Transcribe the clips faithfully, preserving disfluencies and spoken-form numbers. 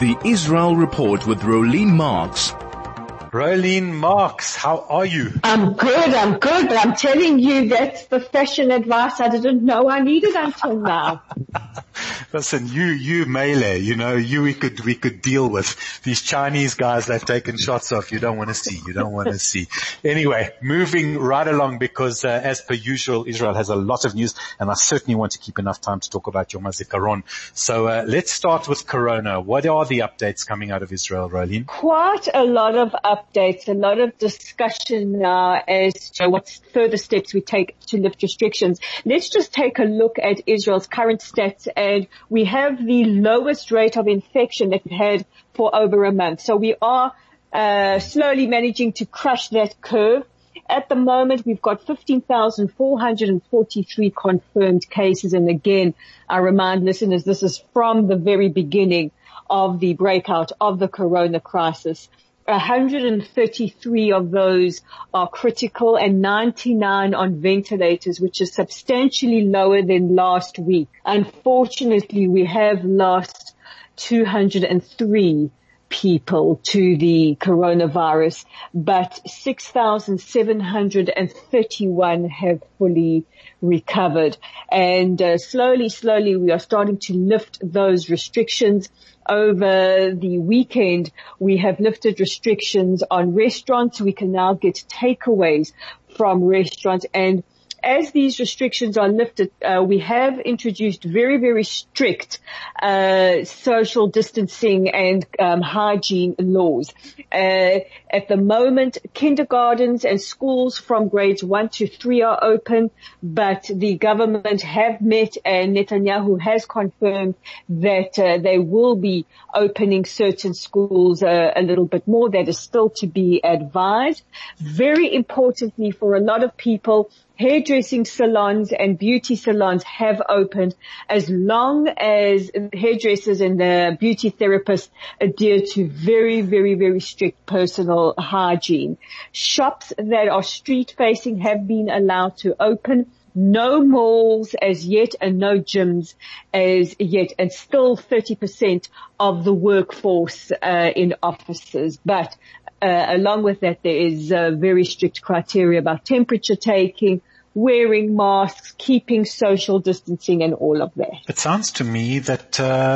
The Israel Report with Rolene Marks. Rolene Marks, how are you? I'm good, I'm good, but I'm telling you that's the fashion advice I didn't know I needed until now. Listen, you, you Mele, you know, you we could, we could deal with. These Chinese guys they've taken shots off, you don't want to see, you don't want to see. Anyway, moving right along because, uh, as per usual, Israel has a lot of news and I certainly want to keep enough time to talk about Yom HaZikaron. So, uh, let's start with Corona. What are the updates coming out of Israel, Rolene? Quite a lot of updates, a lot of discussion now as to what further steps we take to lift restrictions. Let's just take a look at Israel's current stats, and we have the lowest rate of infection that we've had for over a month. So we are uh, slowly managing to crush that curve. At the moment, we've got fifteen thousand four hundred forty-three confirmed cases. And again, I remind listeners, this is from the very beginning of the breakout of the corona crisis. one hundred thirty-three of those are critical and ninety-nine on ventilators, which is substantially lower than last week. Unfortunately, we have lost two hundred three people to the coronavirus, but six thousand seven hundred thirty-one have fully recovered. And uh, slowly, slowly, we are starting to lift those restrictions. Over the weekend, we have lifted restrictions on restaurants. We can now get takeaways from restaurants. And as these restrictions are lifted, uh, we have introduced very, very strict uh social distancing and um hygiene laws. Uh At the moment, kindergartens and schools from grades one to three are open, but the government have met and Netanyahu has confirmed that uh, they will be opening certain schools uh, a little bit more. That is still to be advised. Very importantly for a lot of people, hairdressing salons and beauty salons have opened as long as hairdressers and the beauty therapists adhere to very, very, very strict personal hygiene. Shops that are street facing have been allowed to open. No malls as yet and no gyms as yet, and still thirty percent of the workforce uh, in offices. But uh, along with that, there is uh, very strict criteria about temperature taking, wearing masks, keeping social distancing and all of that. It sounds to me that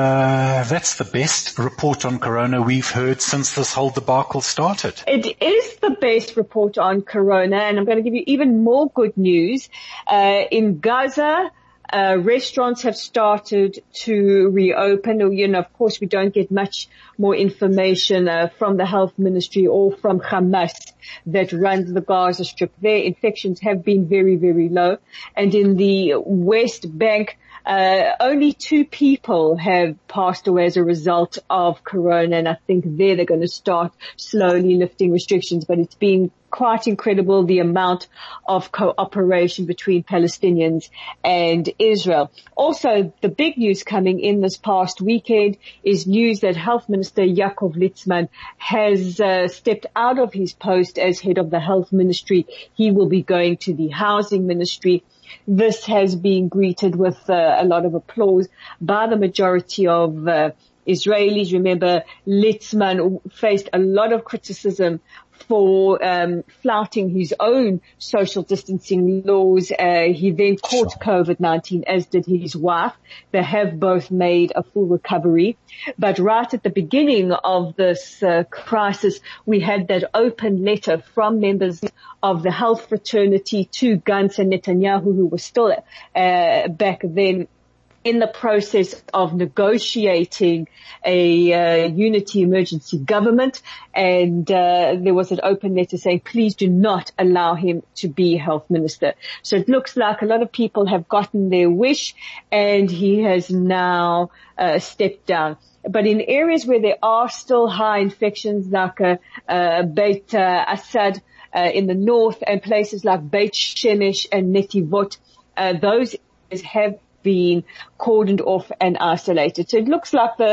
uh that's the best report on corona we've heard since this whole debacle started. It is the best report on corona, and I'm going to give you even more good news. Uh in Gaza, Uh, restaurants have started to reopen. You know, of course, we don't get much more information uh, from the health ministry or from Hamas that runs the Gaza Strip. Their infections have been very, very low. And in the West Bank, uh, only two people have passed away as a result of corona. And I think there they're going to start slowly lifting restrictions. But it's been quite incredible, the amount of cooperation between Palestinians and Israel. Also, the big news coming in this past weekend is news that Health Minister Yaakov Litzman has uh, stepped out of his post as head of the Health Ministry. He will be going to the Housing Ministry. This has been greeted with uh, a lot of applause by the majority of uh, Israelis. Remember, Litzman faced a lot of criticism for um flouting his own social distancing laws. Uh, he then caught sure. COVID nineteen, as did his wife. They have both made a full recovery. But right at the beginning of this uh, crisis, we had that open letter from members of the health fraternity to Gantz and Netanyahu, who were still uh, back then in the process of negotiating a uh, unity emergency government, and uh, there was an open letter saying, please do not allow him to be health minister. So it looks like a lot of people have gotten their wish, and he has now uh, stepped down. But in areas where there are still high infections, like uh, uh, Beit uh, Assad uh, in the north, and places like Beit Shemesh and Netivot, uh, those areas have been cordoned off and isolated. So it looks like the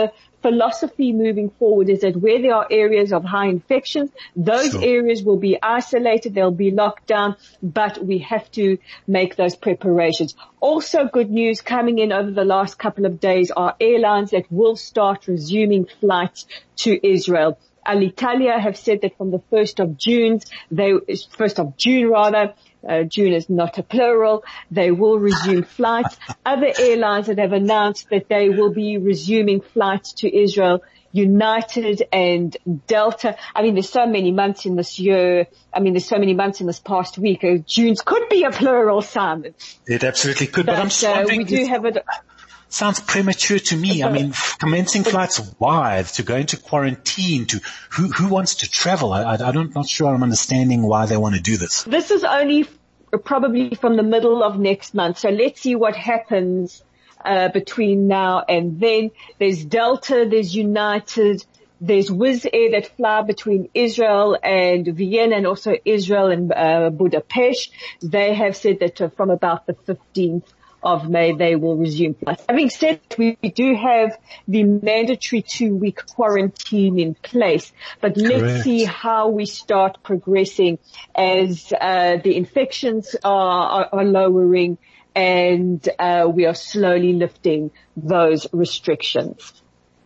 philosophy moving forward is that where there are areas of high infections, those Sure. areas will be isolated, they'll be locked down, but we have to make those preparations. Also good news coming in over the last couple of days are airlines that will start resuming flights to Israel. Alitalia have said that from the first of June, they, first of June rather, uh, June is not a plural, they will resume flights. Other airlines that have announced that they will be resuming flights to Israel, United and Delta. I mean, there's so many months in this year. I mean, there's so many months in this past week. Uh, June's could be a plural, Simon. It absolutely could, but, But I'm just uh, wondering. we do have it. Sounds premature to me. I mean, commencing flights why? To go into quarantine, to who who wants to travel? I, I, I don't, not sure I'm understanding why they want to do this. This is only probably from the middle of next month. So let's see what happens uh, between now and then. There's Delta, there's United, there's Wizz Air that fly between Israel and Vienna and also Israel and uh, Budapest. They have said that uh, from about the fifteenth of May, they will resume flights. Having said that, we do have the mandatory two-week quarantine in place, but let's Correct. see how we start progressing as uh, the infections are, are, are lowering and uh, we are slowly lifting those restrictions.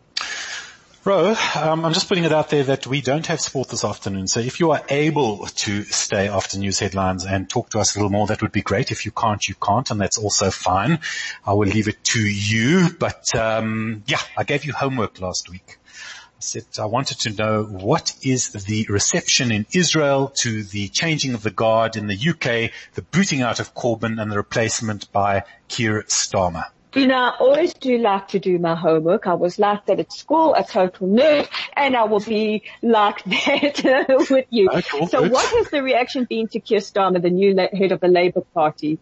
Ro, um, I'm just putting it out there that we don't have sport this afternoon. So if you are able to stay after news headlines and talk to us a little more, that would be great. If you can't, you can't, and that's also fine. I will leave it to you. But um, yeah, I gave you homework last week. I said I wanted to know what is the reception in Israel to the changing of the guard in the U K, the booting out of Corbyn, and the replacement by Keir Starmer. You know, I always do like to do my homework. I was like that at school, a total nerd, and I will be like that with you. Oh, cool. So Good. what has the reaction been to Keir Starmer, the new la- head of the Labour Party?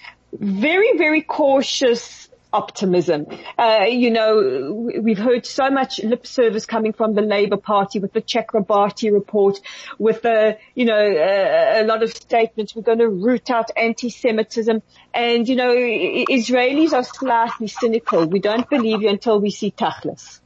Very, very cautious optimism. Uh, you know, we've heard so much lip service coming from the Labour Party with the Chakrabarti report, with the, you know, uh, a lot of statements. We're going to root out anti-Semitism. And, you know, Israelis are slightly cynical. We don't believe you until we see tachlis.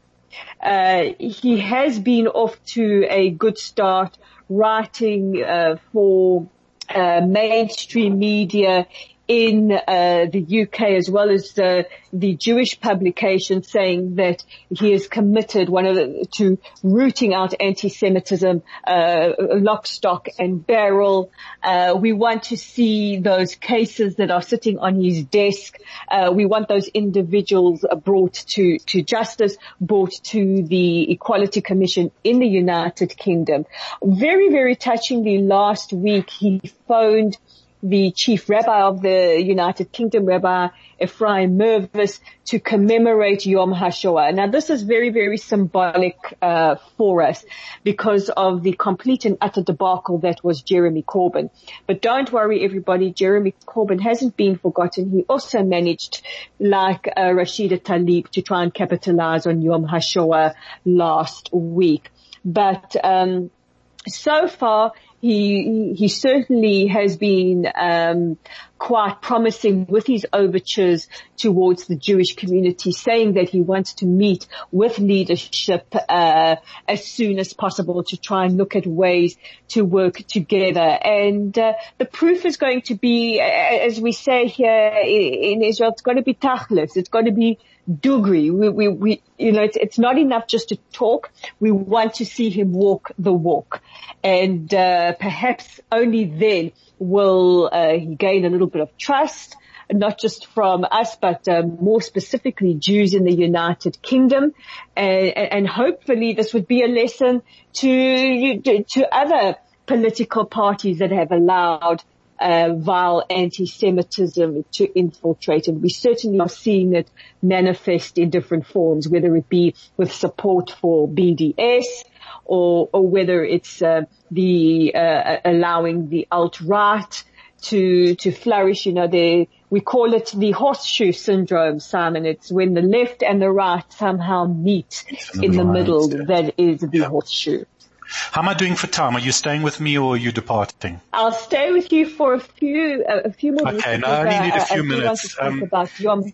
Uh, he has been off to a good start writing, uh, for, uh, mainstream media in uh, the U K as well as the, the Jewish publication, saying that he is committed one of the, to rooting out anti-Semitism, uh, lock, stock and barrel. Uh, we want to see those cases that are sitting on his desk. Uh, we want those individuals brought to, to justice, brought to the Equality Commission in the United Kingdom. Very, very touchingly last week he phoned the chief rabbi of the United Kingdom, Rabbi Ephraim Mervis, to commemorate Yom HaShoah. Now this is very, very symbolic uh for us because of the complete and utter debacle that was Jeremy Corbyn. But don't worry everybody, Jeremy Corbyn hasn't been forgotten. He also managed, like uh, Rashida Tlaib, to try and capitalize on Yom HaShoah last week. But um so far, he, he certainly has been, um, quite promising with his overtures towards the Jewish community, saying that he wants to meet with leadership, uh, as soon as possible to try and look at ways to work together. And, uh, the proof is going to be, as we say here in Israel, it's going to be tachlis. It's going to be Dugri. We, we, we, you know, it's, it's not enough just to talk. We want to see him walk the walk. And, uh, perhaps only then will, uh, he gain a little bit of trust, not just from us, but, um, more specifically Jews in the United Kingdom. And, and hopefully this would be a lesson to, to other political parties that have allowed Uh, vile anti-Semitism to infiltrate, and we certainly are seeing it manifest in different forms, whether it be with support for B D S or, or whether it's uh, the uh, allowing the alt-right to to flourish. You know, the we call it the horseshoe syndrome, Simon. It's when the left and the right somehow meet in the middle. That is the horseshoe. How am I doing for time? Are you staying with me or are you departing? I'll stay with you for a few, uh, a few more minutes. Okay, no, I only need a few I, I minutes. Want to talk um, about Yom.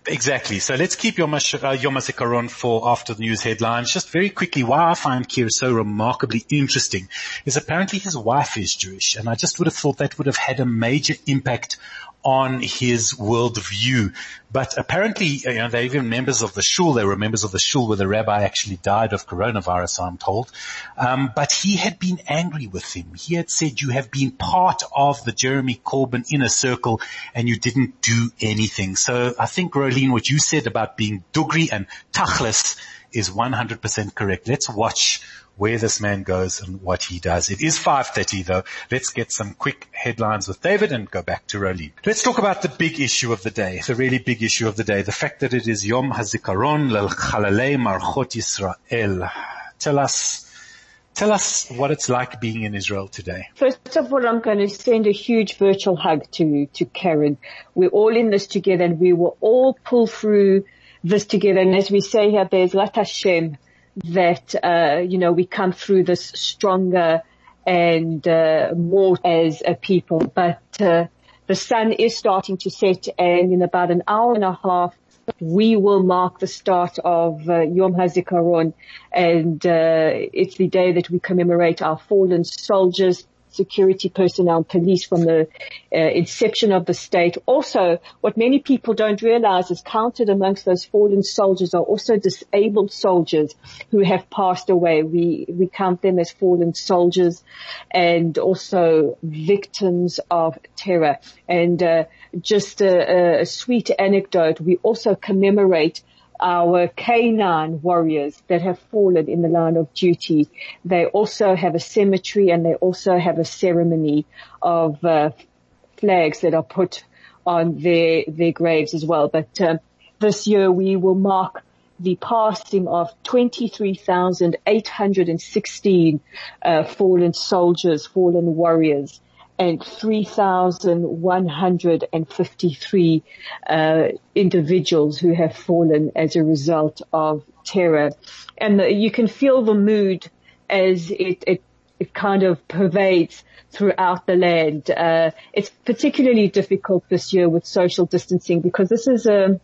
Exactly. So let's keep Yom, Hash- uh, Yom HaZikaron for after the news headlines. Just very quickly, why I find Kir so remarkably interesting is apparently his wife is Jewish, and I just would have thought that would have had a major impact on his worldview. But apparently, you know, they're even members of the shul. They were members of the shul where the rabbi actually died of coronavirus, I'm told. Um, but he had been angry with him. He had said, you have been part of the Jeremy Corbyn inner circle and you didn't do anything. So I think, Rolene, what you said about being dugri and tachlis is one hundred percent correct. Let's watch where this man goes and what he does. It is five thirty though. Let's get some quick headlines with David and go back to Rolene. Let's talk about the big issue of the day, the really big issue of the day, the fact that it is Yom HaZikaron L'Chalalei Marchot Yisrael. Tell us, tell us what it's like being in Israel today. First of all, I'm going to send a huge virtual hug to, to Karen. We're all in this together and we will all pull through this together. And as we say here, there's Lat Hashem, that, uh, you know, we come through this stronger and, uh, more as a people. But, uh, the sun is starting to set and in about an hour and a half, we will mark the start of uh, Yom HaZikaron. And, uh, it's the day that we commemorate our fallen soldiers, security personnel, police from the uh, inception of the state. Also, what many people don't realize is counted amongst those fallen soldiers are also disabled soldiers who have passed away. We, we count them as fallen soldiers and also victims of terror. And uh, just a, a sweet anecdote, we also commemorate our canine warriors that have fallen in the line of duty. They also have a cemetery and they also have a ceremony of uh, flags that are put on their their graves as well. But um, this year we will mark the passing of twenty-three thousand eight hundred sixteen uh, fallen soldiers, fallen warriors, and three thousand one hundred fifty-three uh, individuals who have fallen as a result of terror. And the, you can feel the mood as it, it, it kind of pervades throughout the land. Uh, it's particularly difficult this year with social distancing because this is a,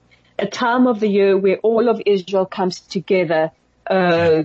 a time of the year where all of Israel comes together, uh,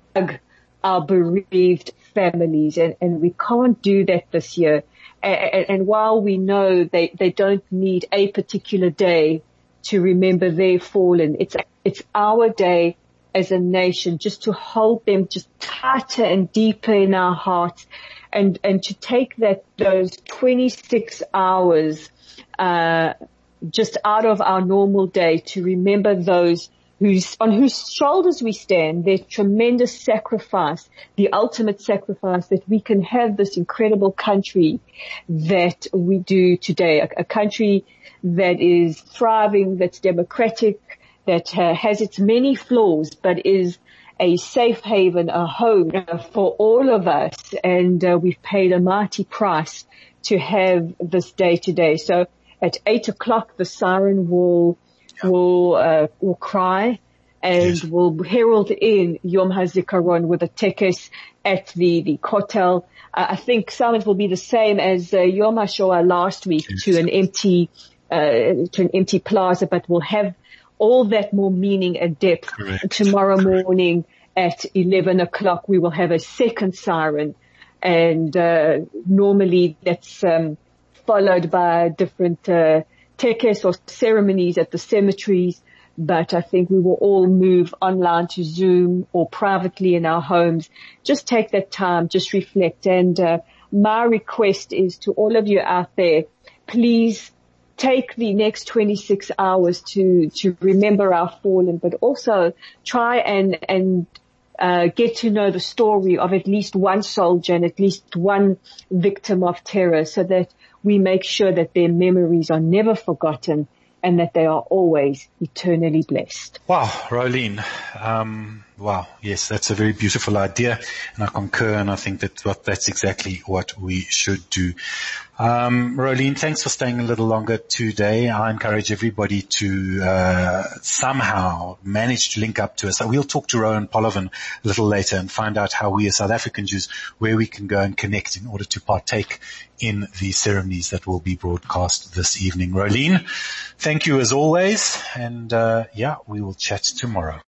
our bereaved families, and, and we can't do that this year. And, and while we know they, they don't need a particular day to remember their fallen, it's, it's our day as a nation just to hold them just tighter and deeper in our hearts and, and to take that, those twenty-six hours, uh, just out of our normal day to remember those whose, on whose shoulders we stand, their tremendous sacrifice, the ultimate sacrifice that we can have this incredible country that we do today, a, a country that is thriving, that's democratic, that uh, has its many flaws, but is a safe haven, a home for all of us. And uh, we've paid a mighty price to have this day today. So at eight o'clock, the siren will will uh, will cry and yes. will herald in Yom HaZikaron with a tekes at the the kotel. Uh, I think silence will be the same as uh, Yom HaShoah last week yes. to an empty uh, to an empty plaza, but we'll have all that more meaning and depth. Correct. Tomorrow morning at eleven o'clock, we will have a second siren, and uh, normally that's um, followed by different uh, tekes or ceremonies at the cemeteries, but I think we will all move online to Zoom or privately in our homes. Just take that time, just reflect. And uh, my request is to all of you out there, please take the next twenty-six hours to to remember our fallen, but also try and and uh, get to know the story of at least one soldier and at least one victim of terror, so that we make sure that their memories are never forgotten and that they are always eternally blessed. Wow, Rolene, um, Wow. Yes, that's a very beautiful idea, and I concur, and I think that what, that's exactly what we should do. Um, Rolene, thanks for staying a little longer today. I encourage everybody to uh, somehow manage to link up to us. So we'll talk to Rowan Polovin a little later and find out how we as South African Jews, where we can go and connect in order to partake in the ceremonies that will be broadcast this evening. Rolene, thank you as always, and uh, yeah, we will chat tomorrow.